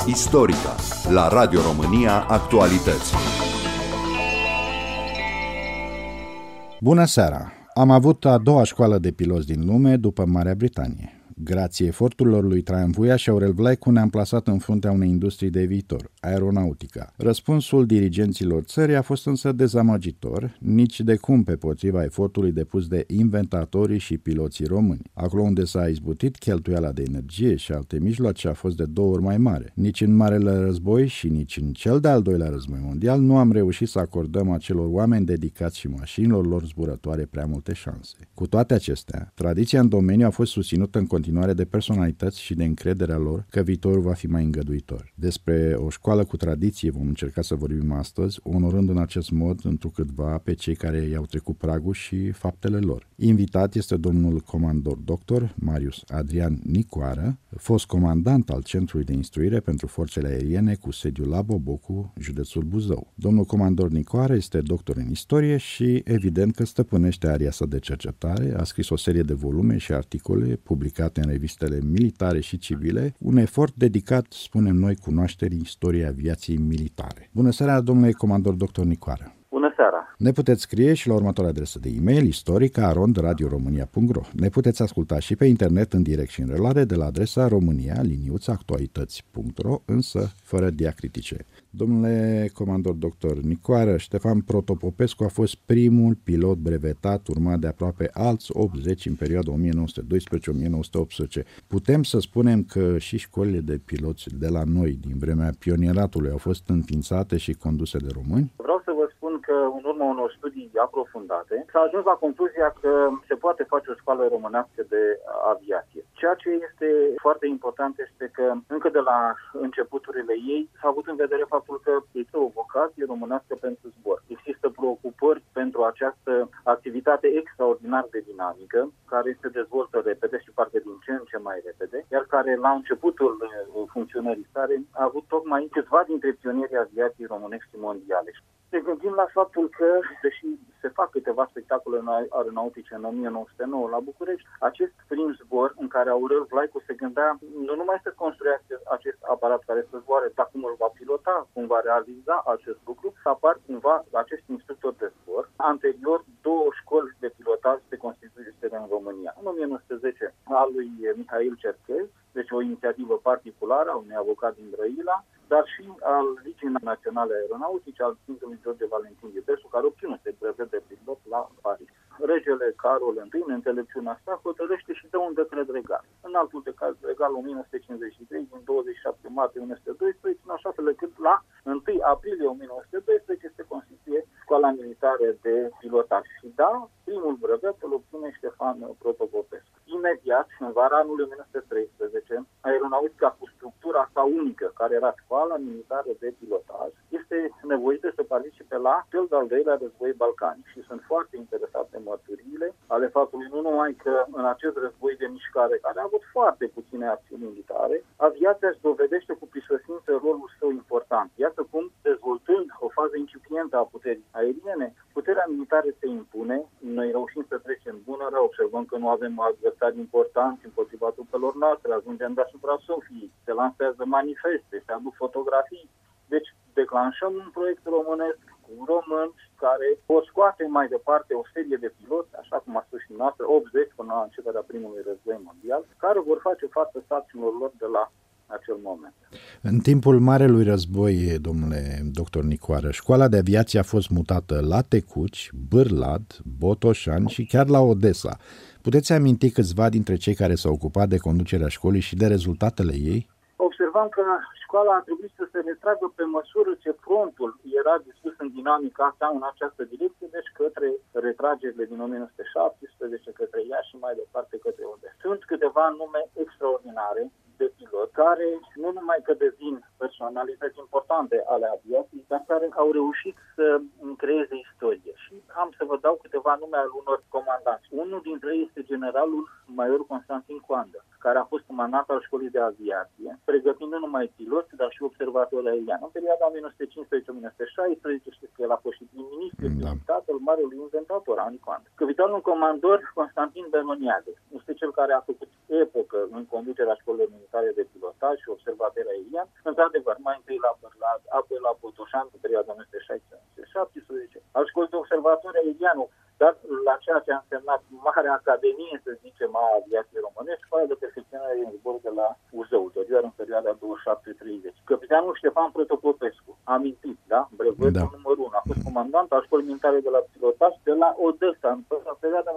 Istorica, la Radio România Actualități. Bună seara! Am avut a doua școală de piloți din lume după Marea Britanie. Grație eforturilor lui Traian Vuia și Aurel Vlaicu ne-am plasat în fruntea unei industrii de viitor, aeronautica. Răspunsul dirigenților țării a fost însă dezamăgitor, nici de cum pe potriva efortului depus de inventatorii și piloții români. Acolo unde s-a izbutit, cheltuiala de energie și alte mijloace a fost de 2 ori mai mare. Nici în Marele Război și nici în cel de-al doilea război mondial nu am reușit să acordăm acelor oameni dedicați și mașinilor lor zburătoare prea multe șanse. Cu toate acestea, tradiția în domeniu a fost susținută în continuare de personalități și de încrederea lor că viitorul va fi mai îngăduitor. Despre o școală cu tradiție vom încerca să vorbim astăzi, onorând în acest mod întrucâtva pe cei care i-au trecut pragul și faptele lor. Invitat este domnul comandor doctor Marius Adrian Nicoară, fost comandant al Centrului de Instruire pentru Forțele Aeriene cu sediul la Bobocu, județul Buzău. Domnul comandor Nicoară este doctor în istorie și evident că stăpânește aria sa de cercetare, a scris o serie de volume și articole publicate în revistele militare și civile, un efort dedicat, spunem noi, cunoașterii istoriei aviației militare. Bună seara, domnule comandor doctor Nicoară! Bună seara! Ne puteți scrie și la următoarea adresă de e-mail istorica@radioromania.ro. Ne puteți asculta și pe internet în direct și în relare de la adresa romania-actualități.ro, însă fără diacritice. Domnule comandor doctor Nicoară, Ștefan Protopopescu a fost primul pilot brevetat, urmat de aproape alți 80 în perioada 1912-1918. Putem să spunem că și școlile de piloți de la noi, din vremea pionieratului, au fost înființate și conduse de români? Vreau să vă spun că în urma unor studii aprofundate s-a ajuns la concluzia că se poate face o școală românească de aviație. Ceea ce este foarte important este că încă de la începuturile ei s-a avut în vedere faptul că este o vocație românească pentru zbor. Există preocupări pentru această activitate extraordinar de dinamică, care se dezvoltă repede și parcă din ce în ce mai repede, iar care la începutul funcționării sale a avut tocmai câțiva dintre pionierii aviației românești și mondiale. Ne gândim la faptul că, deși se fac câteva spectacole aeronautice în 1909 la București, acest prim zbor în care Aurel Vlaicu se gândea nu numai să construiască acest aparat care să zboare, dar cum îl va pilota, cum va realiza acest lucru, să apar cumva acest instructor de zbor. Anterior, 2 școli de pilotaj se constituiseră în România. În 1910, al lui Mihail Cerchez, deci o inițiativă particulară a unui avocat din Brăila, dar și al Ligii Naționale Aeronautice, al Sfântului George Valentin Iubeșu, care obținuse brevet de pilot la Paris. Regele Carol I, în înțelepciunea sa, hotărăște și dă un decret regal. În altul decret regal 1953, din 27 martie 1912, în așa fel încât la 1 aprilie 1912 se constituie Școala Militară de Pilotaj. Și da, primul brevet îl obține Ștefan Protopopescu. Imediat, în vara anului 1913, aeronautica cu structura sa unică, care era Școala Militară de Pilotaj, este nevoită să participe la cel de-al doilea război balcanic. Și sunt foarte interesate mărturiile ale faptului nu numai că în acest război de mișcare, care a avut foarte puține acțiuni militare, aviația își dovedește cu prisosință rolul său important. Iată cum, dezvoltând o fază incipientă a puterii aeriene, puterea militară se impune, noi reușim să trecem bună rău, observăm că nu avem adversari importanți împotriva trupelor noastre, ajungem deasupra Sofiei, se lansează manifeste, se aduc fotografii. Deci declanșăm un proiect românesc cu români care vor scoate mai departe o serie de piloți, așa cum a spus și noastră, 80 până la începerea primului război mondial, care vor face față sarcinilor lor de la acel moment. În timpul Marelui Război, domnule doctor Nicoară, școala de aviație a fost mutată la Tecuci, Bârlad, Botoșani și chiar la Odessa. Puteți aminti câțiva dintre cei care s-au ocupat de conducerea școlii și de rezultatele ei? Observam că școala a trebuit să se retragă pe măsură ce frontul era dispus în dinamica asta, în această direcție, deci către retragerile din 1917, către Iași și mai departe către Odessa. Sunt câteva nume extraordinare de pilot care nu numai că devin personalități importante ale aviației, dar care au reușit să creeze istorie. Și am să vă dau câteva nume al unor comandanți. Unul dintre ei este generalul major Constantin Coandă, care a fost comandant al școlii de aviație, pregătind nu numai piloți, dar și observatori aeriani. În perioada 1915-1916, știți că el a fost și prim-ministru, tatăl marelui inventator, Ani Coandă. Capitanul comandor Constantin Beroniade este cel care a făcut epocă în conducerea școlilor militare de pilotaj și observator aerian. Într-adevăr, mai întâi la Bârlad, apoi la Botoșan, în perioada 1916-1917, al școlii de observator aerian, dar la ceea ce a însemnat Marea Academie, să zicem, a aviației românești, școala de perfecționare în zbor de la Uzău, în perioada 27-30. Capitanul Ștefan Protopopescu, amintit, da? Brevetul numărul 1, a fost comandant al școlii militare de la pilotaj de la Odessa, în perioada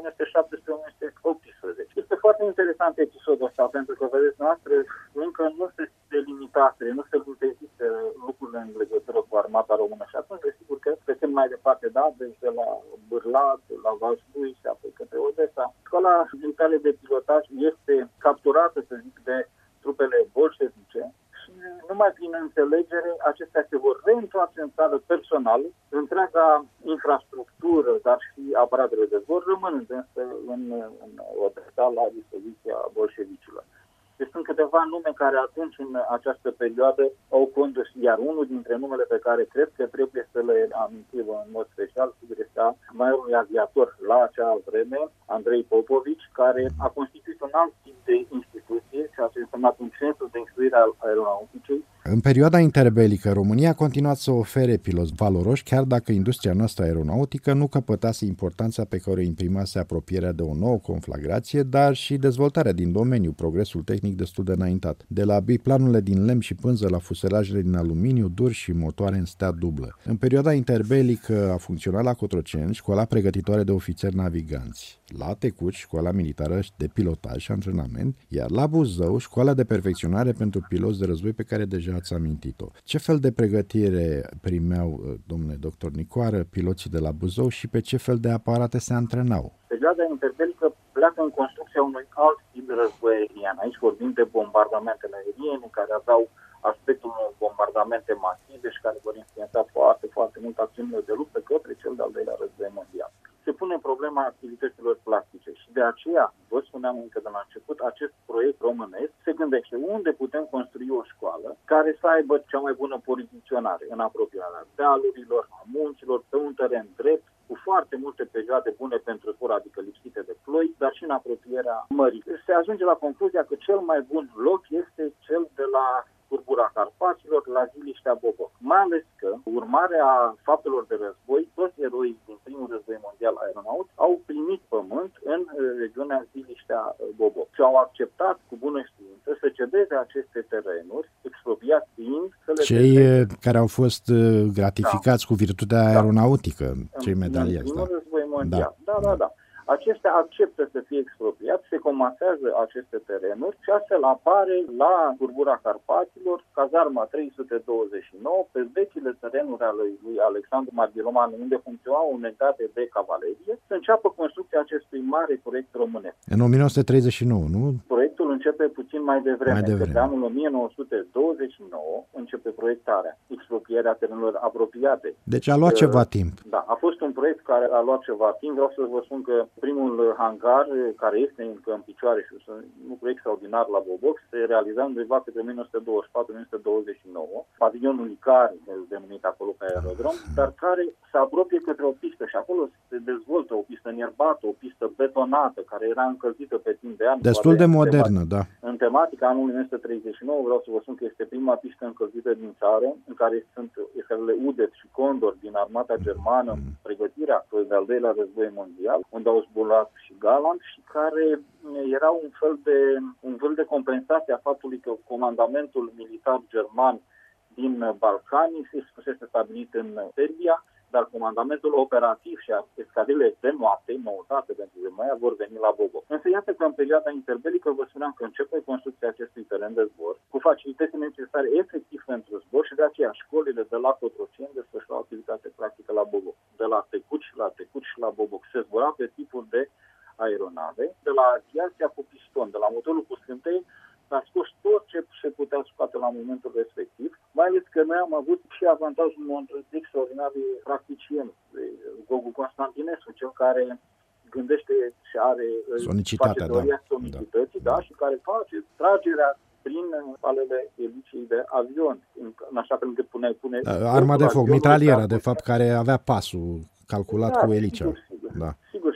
1917-1918. Este foarte interesant episodul ăsta, pentru că, vedeți, noastră încă nu se delimitase, nu se luntezise lucrurile în legătură cu armata română și atunci, desigur că trecem mai departe, da? Deci de la Bârlad, la Vaslui și apoi către Odessa. Școala militară de pilotaj este capturată, să zic, de trupele bolșevice și numai prin înțelegere acestea se vor reîntoarce în țară personal, întreaga infrastructură, dar și aparatele de zbor rămânând însă în Odessa la dispoziția bolșevicilor. Deci sunt câteva nume care atunci, în această perioadă, au condus, iar unul dintre numele pe care cred că trebuie să le amintim în mod special, sigur, este maiorului aviator la acea vreme, Andrei Popovici, care a constituit un alt tip de instituție, ceea ce a însemnat un centru de instruire al aeronauticei. În perioada interbelică, România a continuat să ofere piloți valoroși, chiar dacă industria noastră aeronautică nu căpătase importanța pe care o imprimase apropierea de o nouă conflagrație, dar și dezvoltarea din domeniu, progresul tehnic destul de înaintat. De la biplanurile din lemn și pânză la fuselajele din aluminiu dur și motoare în stea dublă. În perioada interbelică a funcționat la Cotroceni școala pregătitoare de ofițeri naviganți, la Tecuci școala militară de pilotaj și antrenament, iar la Buzău școala de perfecționare pentru piloți de război pe care deja ați amintit-o. Ce fel de pregătire primeau, domnule doctor Nicoară, piloții de la Buzău și pe ce fel de aparate se antrenau? Perioada interbelică pleacă în construcția unui alt tip de război aerian. Aici vorbim de bombardamentele aeriene, care aveau aspectul unor bombardamente masive și care vor influența foarte, foarte mult acțiunile de luptă către cel de-al doilea război mondial. Se pune problema activităților plastice și de aceea, vă spuneam încă de la început, acest proiect românesc se gândește unde putem construi o școală care să aibă cea mai bună poziționare în apropierea dealurilor, a munților, pe un teren drept, cu foarte multe perioade bune pentru zbor, adică lipsite de ploi, dar și în apropierea mării. Se ajunge la concluzia că cel mai bun loc este cel de la Curbura Carpaților la Ziliștea Boboc. Mai ales că, urmarea faptelor de război, toți eroii din primul război mondial aeronaut au primit pământ în regiunea Ziliștea Boboc și au acceptat cu bună știință să cedeze aceste terenuri, expropriați fiind să le cei care au fost gratificați cu virtutea aeronautică, cei medaliați. În primul război mondial. Da. Aceștia acceptă să fie expropriați, se comasează aceste terenuri și astfel apare la Curbura Carpaților cazarma 329 pe vechile terenuri ale lui Alexandru Marghiloman, unde funcționau unitate de cavalerie, să înceapă construcția acestui mare proiect românesc. În 1939, nu? Proiectul începe puțin mai devreme. Pe anul 1929 începe proiectarea, exproprierea terenurilor apropiate. Deci a luat ceva timp. Da, a fost un proiect care a luat ceva timp. Vreau să vă spun că primul hangar, care este încă în picioare și un lucru extraordinar la Boboc, se realiza undeva către 1924-1929, pavilionul Icar, denumit acolo ca aerodrom, dar care se apropie către o pistă și acolo se dezvoltă o pistă înierbată, o pistă betonată, care era încălzită pe timp de ani. Destul de modernă, da. În tematica anului 1939, vreau să vă spun că este prima pistă încălzită din țară, în care sunt escalele Udet și Condor din armata germană, pregătirea de-al doilea război mondial, unde au zburat și Galant și care era un fel de compensație a faptului că comandamentul militar german din Balcani fusese stabilit în Serbia, dar comandamentul operativ și escadrile de noapte, noutate pentru Germania, vor veni la Boboc. Însă iată că în perioada interbelică vă spuneam că începe construcția acestui teren de zbor, cu facilitățile necesare efectiv pentru zbor și de aceea școlile de la Cotroceni desfășurau activitate practică la Boboc. De la Tecuci și la Boboc se zbura pe tipuri de aeronave, de la aviația cu piston, de la motorul cu scântei, s-a scos tot ce se putea scoate la momentul respectiv, mai ales că noi am avut și avantajul unor extraordinar de practicieni, Gogu Constantinescu, cel care gândește și face teoria sonicității, da, și care face tragerea prin palele elicii de avion, în așa fel încât pune arma de foc, mitraliera, de fapt, care avea pasul calculat cu elicea. Sigur. Și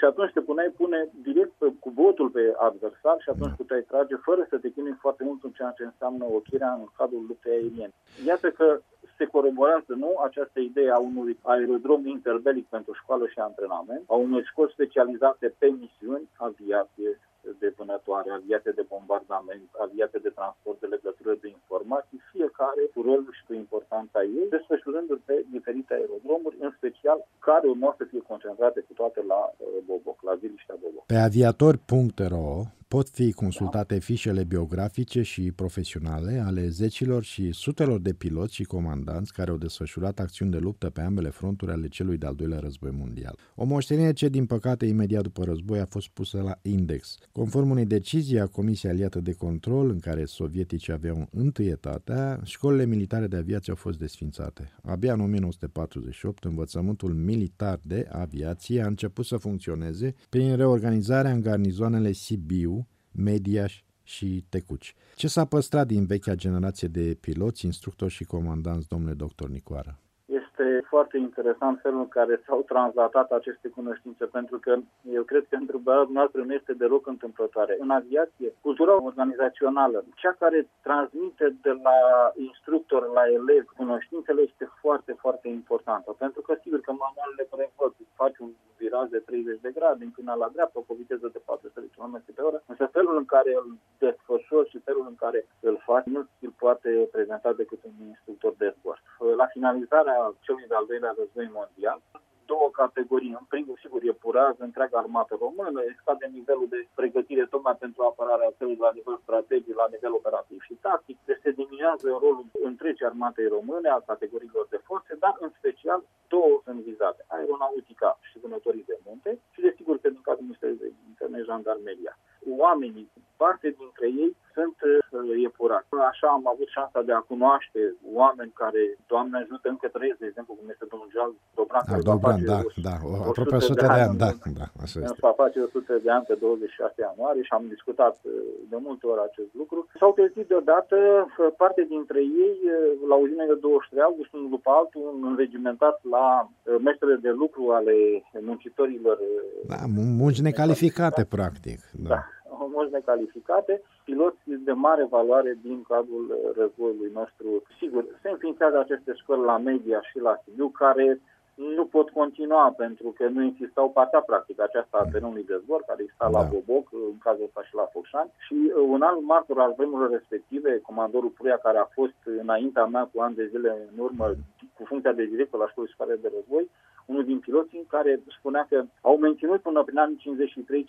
și atunci te pune direct cu botul pe adversar și atunci puteai trage fără să te chinui foarte mult în ceea ce înseamnă ochirea în cadrul luptei aeriene. Iată că se coroborează, nu, această idee a unui aerodrom interbelic pentru școală și antrenament, a unei școli specializate pe misiuni, aviație de vânătoare, aviație de bombardament, aviație de transport, de legătură, de informații, fiecare cu rolul și cu importanța ei, desfășurându-l pe diferite aerodromuri, în special care urmau să fie concentrate cu toate la Boboc, la Viliștea Boboc. Pe aviator.ro pot fi consultate fișele biografice și profesionale ale zecilor și sutelor de piloți și comandanți care au desfășurat acțiuni de luptă pe ambele fronturi ale celui de-al doilea război mondial. O moștenire ce, din păcate, imediat după război a fost pusă la index. Conform unei decizii a Comisiei Aliată de Control, în care sovieticii aveau întâietatea, școlile militare de aviație au fost desfințate. Abia în 1948, învățământul militar de aviație a început să funcționeze prin reorganizarea în garnizoanele Sibiu, Mediaș și Tecuci. Ce s-a păstrat din vechea generație de piloți, instructori și comandanți, domnule doctor Nicoară? Este foarte interesant felul în care s-au translatat aceste cunoștințe, pentru că eu cred că întrebarea noastră nu este deloc întâmplătoare. În aviație, cultura organizațională, cea care transmite de la instructor la elev cunoștințele este foarte, foarte importantă. Pentru că sigur că manualele prevăd, faci un viraj de 30 de grade, înclina la dreapta, cu o viteză de 400 km pe oră, însă felul în care îl desfășori și felul în care îl faci nu îl poate prezenta decât un instructor de zbor. La finalizarea celui de-al doilea război mondial, două categorii. În primul, sigur, epurează întreaga armată română, scade nivelul de pregătire tocmai pentru apărarea țării la nivel strategic, la nivel operativ și tactic. Deci se diminuează rolul întregii armatei române, a categoriilor de forțe, dar în special două sunt vizate: aeronautica și vânătorii de munte și, desigur, că din cadrul Ministerului de Interne, jandarmeria. Oamenii, parte dintre ei, sunt epurați. Așa am avut șansa de a cunoaște oameni care, Doamne ajută, încă trăiesc, de exemplu, cum este domnul George Dobran, care va face aproape 100 de ani, așa este. Va face 100 de ani pe 26 ianuarie și am discutat de multe ori acest lucru. S-au trezit deodată parte dintre ei la uzinele 23 august, unul după altul, înregimentat la mestrele de lucru ale muncitorilor. Da, munci necalificate, practic. Da, munci necalificate, piloți de mare valoare din cadrul războiului nostru. Sigur, se înființează aceste școli la Media și la Sibiu, care nu pot continua pentru că nu existau partea practică aceasta a terenului de zbor, care exista la Boboc, în cazul ăsta și la Focșani. Și un alt martor al vremurilor respective, comandorul Pruia, care a fost înaintea mea cu ani de zile în urmă cu funcția de director la Școlii Superiore de Război, unul din piloții care spunea că au menținut până prin anii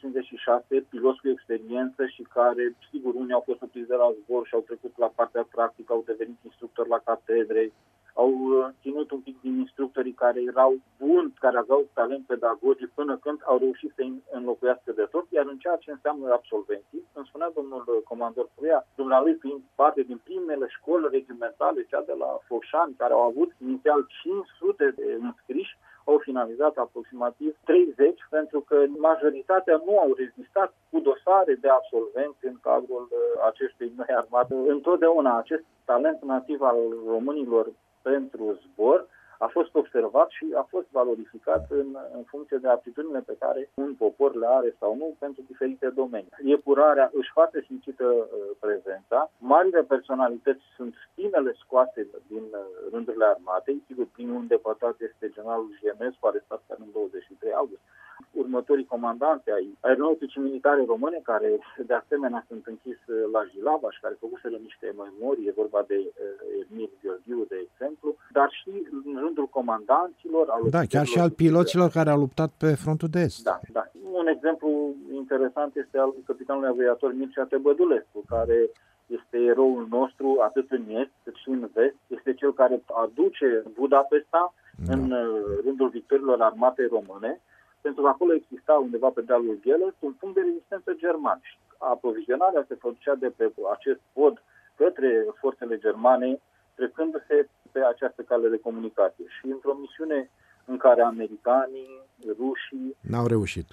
53-56 piloți cu experiență și care, sigur, unii au fost surprinși de la zbor și au trecut la partea practică, au devenit instructori la catedre, au ținut un pic din instructorii care erau buni, care aveau talent pedagogic, până când au reușit să înlocuiască de tot, iar în ceea ce înseamnă absolvenții, îmi spunea domnul comandor Pruia, dumnealui fiind parte din primele școli regimentale, cea de la Focșani, care au avut inițial 500 de înscriși, au finalizat aproximativ 30, pentru că majoritatea nu au rezistat cu dosare de absolvenți în cadrul acestei noi armate. Întotdeauna acest talent nativ al românilor pentru zbor a fost observat și a fost valorificat în funcție de aptitudinile pe care un popor le are sau nu pentru diferite domenii. Epurarea își face simțită prezența. Marile personalități sunt primele scoase din rândurile armatei. Sigur, primul îndepărtat este generalul Jemescu, arestat în 23 august. Următorii comandanți ai aeronauticii militare române, care de asemenea sunt închis la Jilava și care făcuseră niște memorii, e vorba de Emil Gheorghiu, de exemplu, dar și în rândul comandanților. Chiar și al piloților care au luptat pe frontul de est. Da. Un exemplu interesant este al capitanului aviator Mircea Tebădulescu, care este eroul nostru atât în est cât și în vest. Este cel care aduce Budapesta în rândul victoriilor armatei române, pentru că acolo exista undeva pe dealul Gheles un punct de rezistență german. Aprovizionarea se făcea de pe acest pod către forțele germane, trecându-se pe această cale de comunicație. Și într-o misiune în care americanii, rușii n-au reușit.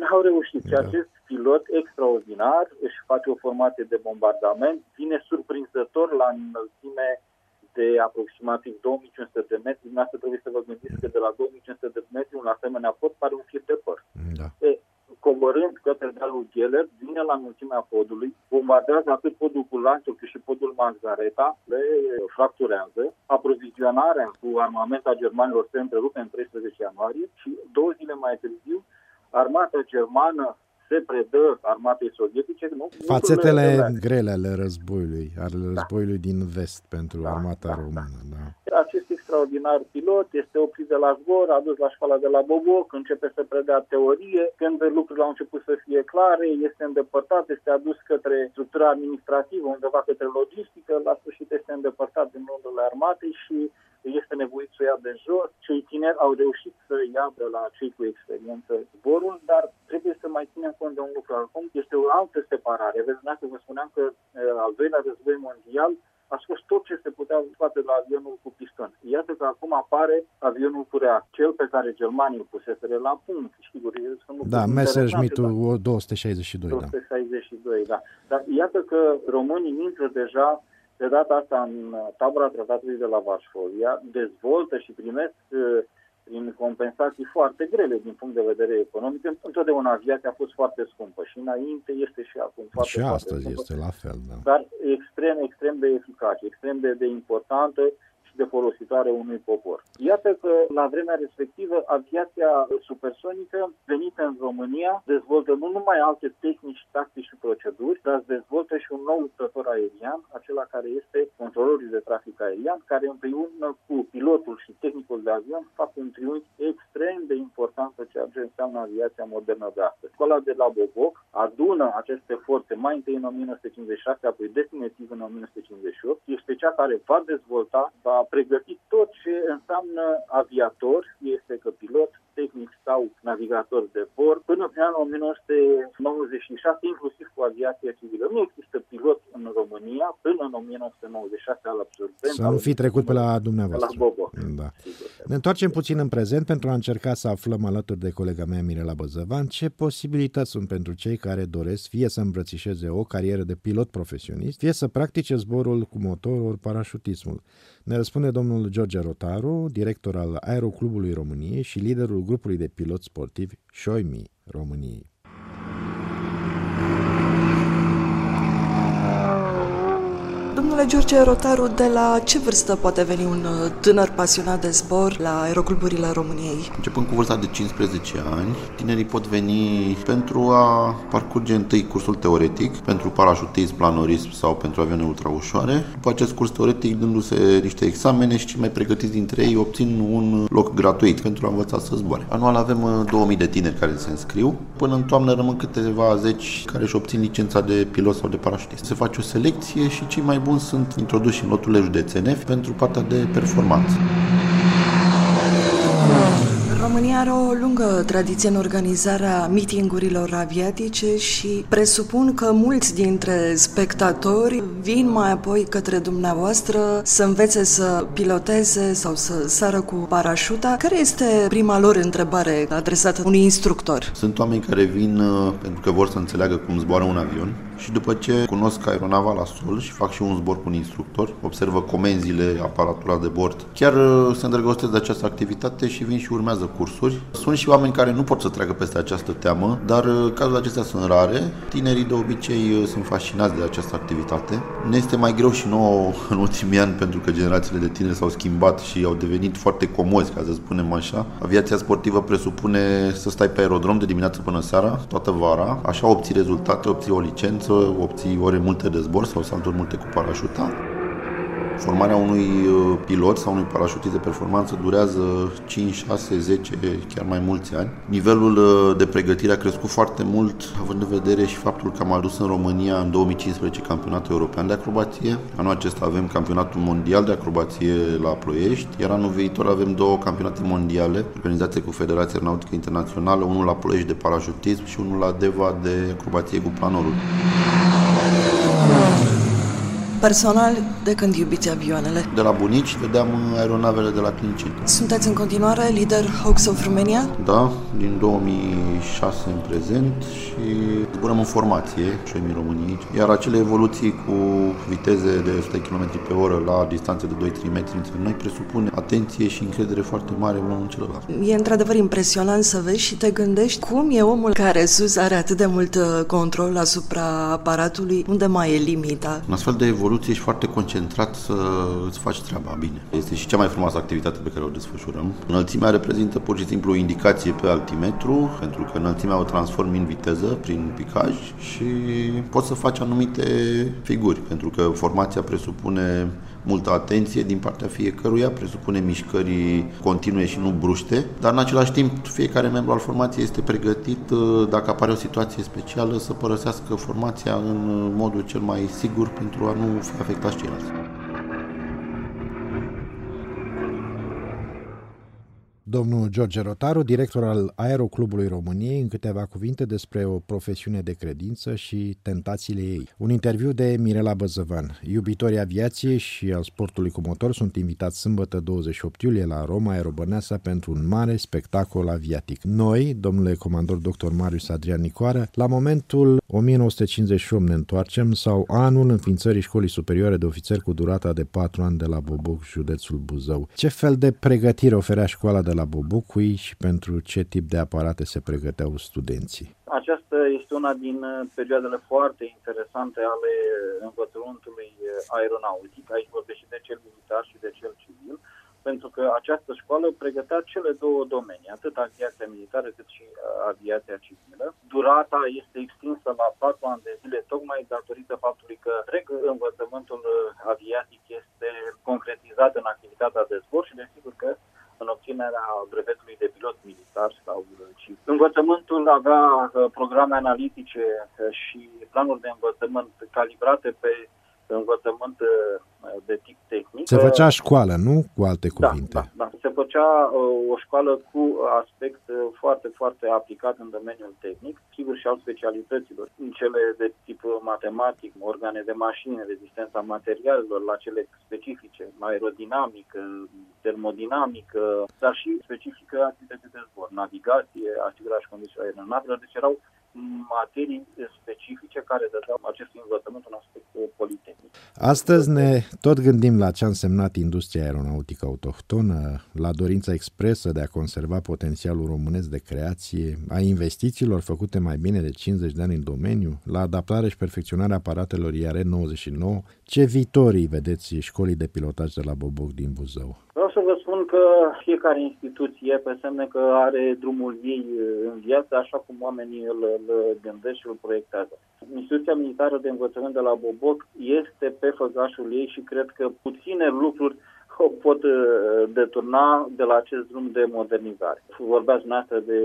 Și acest pilot extraordinar își face o formație de bombardament, vine surprinzător la înălțime de aproximativ 2500 de metri. Asta trebuie să vă gândiți că de la 2500 de metri un asemenea pod pare un fir de păr. coborând către dealul Gheller, vine la înălțimea podului, bombardează atât podul cu Lanțu cât și podul Margareta, le fracturează, aprovizionarea cu armament a germanilor se întrerupe în 13 ianuarie și 2 zile mai târziu armata germană se predă armatei sovietice. Fațetele grele ale războiului din vest pentru armata română. Da. Acest extraordinar pilot este oprit de la zbor, adus la școala de la Boboc, începe să predea teorie. Când lucrurile au început să fie clare, este îndepărtat, este adus către structura administrativă, undeva către logistică, la sfârșit este îndepărtat din rândurile armatei și este nevoit să o ia de jos. Cei tineri au reușit să ia de la cei cu experiență zborul, dar trebuie să mai ținem cont de un lucru acum. Este o altă separare. Vezi, dacă vă spuneam că al doilea război mondial a scos tot ce se putea scoate la avionul cu piston. Iată că acum apare avionul cu reactor, cel pe care germanii îl puseseră la punct. Da, Messerschmitt-ul 262. 262, da. Dar iată că românii intră deja de data asta în tabăra tratatului de la Varsovia, dezvoltă și primesc prin compensații foarte grele din punct de vedere economic. Întotdeauna aviația a fost foarte scumpă și înainte este și acum foarte, și foarte astăzi scumpă, este la fel, da. Dar extrem de eficace, extrem de importantă și de folositoare unui popor. Iată că la vremea respectivă aviația supersonică venită în România dezvoltă nu numai alte tehnici, tactici și proceduri, dar dezvoltă și un nou luptător aerian, acela care este controlorul de trafic aerian, care împreună cu pilotul și tehnicul de avion fac un triunghi extrem de important pe ceea ce înseamnă aviația modernă de astăzi. Școala de la Boboc adună aceste forțe mai întâi în 1956, apoi definitiv în 1958, este cea care va dezvolta, va pregăti tot ce înseamnă aviator, este că pilot, tehnic sau navigator de bord, până prin anul 1996, inclusiv cu aviația civilă. Nu există pilot în România până în 1996 al absolvent. Să nu fi trecut pe la dumneavoastră. La Bobo. Da. Ne întoarcem puțin în prezent pentru a încerca să aflăm alături de colega mea Mirela Băzăvan ce posibilități sunt pentru cei care doresc fie să îmbrățișeze o carieră de pilot profesionist, fie să practice zborul cu motor ori parașutismul. Ne răspunde domnul George Rotaru, director al Aeroclubului României și liderul grupului de piloți sportivi Șoimi României. Domnule George Rotaru, de la ce vârstă poate veni un tânăr pasionat de zbor la aerocluburile României? Începând cu vârsta de 15 ani, tinerii pot veni pentru a parcurge întâi cursul teoretic, pentru parașutism, planorism sau pentru avioane ultraușoare. După acest curs teoretic, dându-se niște examene și cei mai pregătiți dintre ei obțin un loc gratuit pentru a învăța să zboare. Anual avem 2000 de tineri care se înscriu. Până în toamnă rămân câteva zeci care își obțin licența de pilot sau de parașutist. Se face o selecție și cei mai buni sunt introduși în loturile județene pentru partea de performanță. România are o lungă tradiție în organizarea meetingurilor aviatice și presupun că mulți dintre spectatori vin mai apoi către dumneavoastră să învețe să piloteze sau să sară cu parașuta. Care este prima lor întrebare adresată unui instructor? Sunt oameni care vin pentru că vor să înțeleagă cum zboară un avion și după ce cunosc aeronava la sol și fac și un zbor cu un instructor, observă comenzile, aparatura de bord, chiar se îndrăgostesc de această activitate și vin și urmează cursuri. Sunt și oameni care nu pot să treacă peste această teamă, dar cazurile acestea sunt rare. Tinerii de obicei sunt fascinați de această activitate. Ne este mai greu și nouă în ultimii ani pentru că generațiile de tineri s-au schimbat și au devenit foarte comozi, ca să spunem așa. Aviația sportivă presupune să stai pe aerodrom de dimineață până seara, toată vara, așa obții rezultate, obții o licență, obții ore multe de zbor sau salturi multe cu parașuta. Formarea unui pilot sau unui parașutist de performanță durează 5, 6, 10, chiar mai mulți ani. Nivelul de pregătire a crescut foarte mult, având în vedere și faptul că am adus în România în 2015 campionatul european de acrobație. Anul acesta avem campionatul mondial de acrobație la Ploiești, iar anul viitor avem 2 campionate mondiale organizate cu Federația Aeronautică Internațională, unul la Ploiești de parașutism și unul la Deva de acrobație cu planorul. Personal, de când iubiți avioanele? De la bunici vedeam aeronavele de la Clincit. Sunteți în continuare lider Hawks of Romania? Da, din 2006 în prezent și zburăm în formație, șoimii României, iar acele evoluții cu viteze de 100 km pe oră la distanțe de 2-3 metri între noi presupune atenție și încredere foarte mare unul în celălalt. E într-adevăr impresionant să vezi și te gândești cum e omul care sus are atât de mult control asupra aparatului, unde mai e limita. În astfel de evoluție ești foarte concentrat să îți faci treaba bine. Este și cea mai frumoasă activitate pe care o desfășurăm. Înălțimea reprezintă pur și simplu o indicație pe altimetru, pentru că înălțimea o transformi în viteză prin picaj și poți să faci anumite figuri, pentru că formația presupune multă atenție din partea fiecăruia, presupune mișcări continue și nu bruște, dar în același timp fiecare membru al formației este pregătit, dacă apare o situație specială, să părăsească formația în modul cel mai sigur pentru a nu fi afectați ceilalți. Domnul George Rotaru, director al Aeroclubului României, în câteva cuvinte despre o profesiune de credință și tentațiile ei. Un interviu de Mirela Băzăvan. Iubitorii aviației și al sportului cu motor sunt invitați sâmbătă 28 iulie la Roma Aerobăneasa pentru un mare spectacol aviatic. Noi, domnule comandor dr. Marius Adrian Nicoară, la momentul 1958 ne întoarcem sau anul înființării Școlii Superioare de Ofițeri cu durata de 4 ani de la Boboc, județul Buzău. Ce fel de pregătire oferea școala de la Bobocui și pentru ce tip de aparate se pregăteau studenții? Aceasta este una din perioadele foarte interesante ale învățământului aeronautic. Aici vorbesc și de cel militar și de cel civil, pentru că această școală pregătea cele două domenii, atât aviația militară cât și aviația civilă. Durata este extinsă la 4 ani de zile, tocmai datorită faptului că întreg învățământul aviatic este concretizat în activitatea de zbor și desigur că în obținerea brevetului de pilot militar sau civil. Învățământul avea programe analitice și planuri de învățământ calibrate pe învățământ de tip tehnic. Se făcea școală, nu? Cu alte cuvinte. Da. Se făcea o școală cu aspect foarte, foarte aplicat în domeniul tehnic, sigur și al specialităților. Cele de tip matematic, organe de mașini, rezistența materialelor, la cele specifice, aerodinamică, termodinamică, dar și specifică activități de zbor, navigație, asigurarea și condițiile aeronavelor. Deci erau materii specifice care dădeau acestui învățământ un aspect politehnic. Astăzi ne tot gândim la ce a însemnat industria aeronautică autohtonă, la dorința expresă de a conserva potențialul românesc de creație, a investițiilor făcute mai bine de 50 de ani în domeniu, la adaptarea și perfecționarea aparatelor IR-99. Ce viitorii vedeți școlii de pilotaj de la Boboc din Buzău? Vreau să vă spun că fiecare instituție, pe semne că are drumul ei în viață, așa cum oamenii îl gândesc și îl proiectează. Instituția militară de învățământ de la Boboc este pe făgașul ei și cred că puține lucruri o pot deturna de la acest drum de modernizare. Vorbeați dumneavoastră de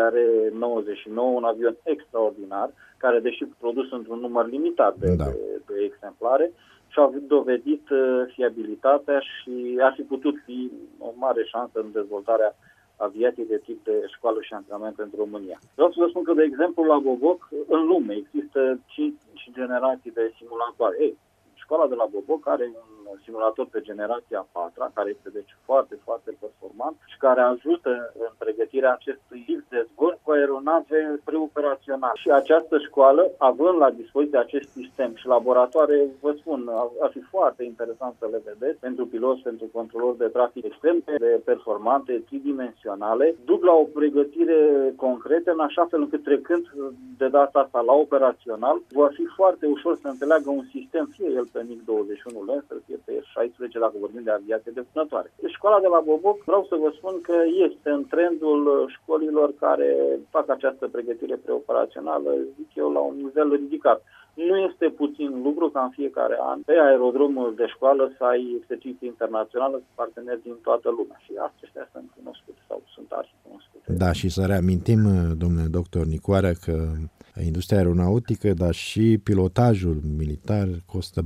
IR-99, un avion extraordinar, care, deși produs într-un număr limitat de exemplare, și-a dovedit fiabilitatea și ar fi putut fi o mare șansă în dezvoltarea aviației de tip de școală și antrenament pentru România. Vreau să vă spun că, de exemplu, la Boboc, în lume, există 5 generații de simulatoare. Școala de la Boboc are un simulator pe generația 4, care este deci foarte, foarte performant și care ajută în pregătirea acestui tip de zbor cu aeronave preoperaționale. Și această școală, având la dispoziție acest sistem și laboratoare, vă spun, ar fi foarte interesant să le vedeți pentru piloți, pentru controlori de trafic extrem de performante, tridimensionale, duc la o pregătire concretă, în așa fel încât trecând de data asta la operațional, va fi foarte ușor să înțeleagă un sistem, fie el pe MiG-21 Lancer, fie pe F-16, dacă vorbim de aviație de vânătoare. Deci școala de la Boboc, vreau să vă spun că este în trendul școlilor care fac această pregătire preoperațională, zic eu, la un nivel ridicat. Nu este puțin lucru ca în fiecare an pe aerodromul de școală să ai exerciții internaționale cu parteneri din toată lumea. Și acestea sunt cunoscute sau sunt arhicunoscute. Da, și să reamintim, domnule doctor Nicoară, că industria aeronautică, dar și pilotajul militar costă bani.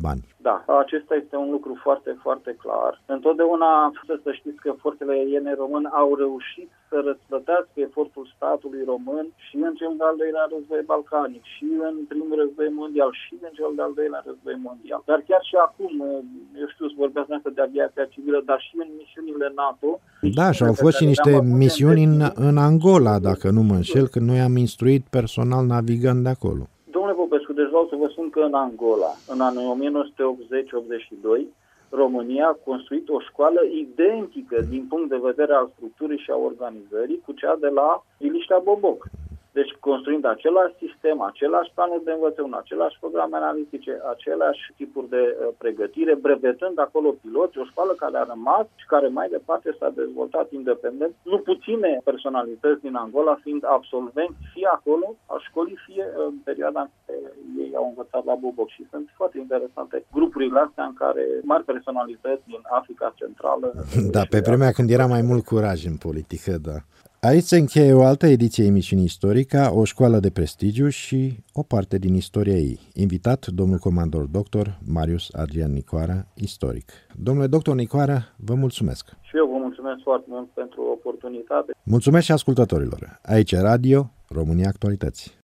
Da, acesta este un lucru foarte, foarte clar. Întotdeauna să știți că forțele aeriene române au reușit să răsplătească efortul statului român și în cel de-al doilea război balcanic, și în primul război mondial, și în cel de-al doilea război mondial. Dar chiar și acum, eu știu, vorbeați de aviația civilă, dar și în misiunile NATO. Da, și au fost și niște misiuni în Angola, dacă nu mă înșel, când noi am instruit personal navigând de acolo. Domnule Popescu, deci vreau să vă spun că în Angola, în anii 1980-82, România a construit o școală identică din punct de vedere al structurii și a organizării cu cea de la Iliștea Boboc. Deci construind același sistem, același planuri de învățământ, același programe analitice, aceleași tipuri de pregătire, brevetând acolo piloți, o școală care a rămas și care mai departe s-a dezvoltat independent. Nu puține personalități din Angola fiind absolvenți fie acolo a școlii, fie în perioada în care ei au învățat la Boboc. Și sunt foarte interesante grupurile astea în care mari personalități din Africa Centrală... Da, pe vremea când era mai mult curaj în politică, da. Aici se încheie o altă ediție a emisiunii Istorica, o școală de prestigiu și o parte din istoria ei. Invitat, domnul comandor doctor Marius Adrian Nicoara, istoric. Domnule doctor Nicoara, vă mulțumesc. Și eu vă mulțumesc foarte mult pentru oportunitate. Mulțumesc și ascultătorilor. Aici Radio România Actualități.